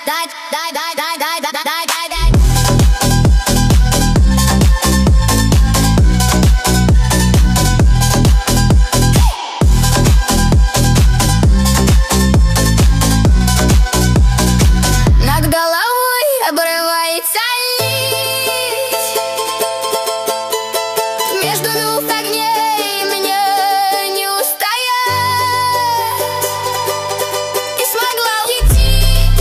Над головой обрывается нить между двух огней, мне не устоять. И смогла уйти,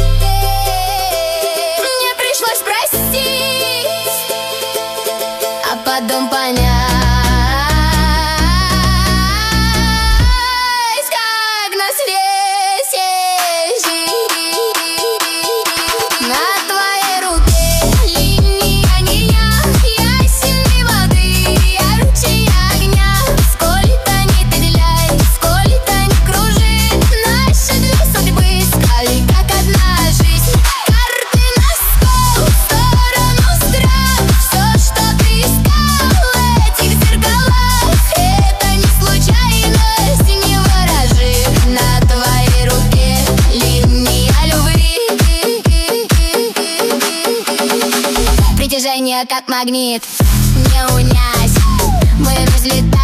мне пришлось простить, а потом понять, как на свете жить. На твоей руке линия огня, я сильней воды, ярче огня. Сколько ни петляй, сколько ни кружи, наши две судьбы искали, как одна жизнь. Карты на стол, в сторону страх, все, что ты искал в этих зеркалах, это не случайность, не ворожи. На твоей руке линия любви, притяжение как магнит, не унять, мы взлетаем.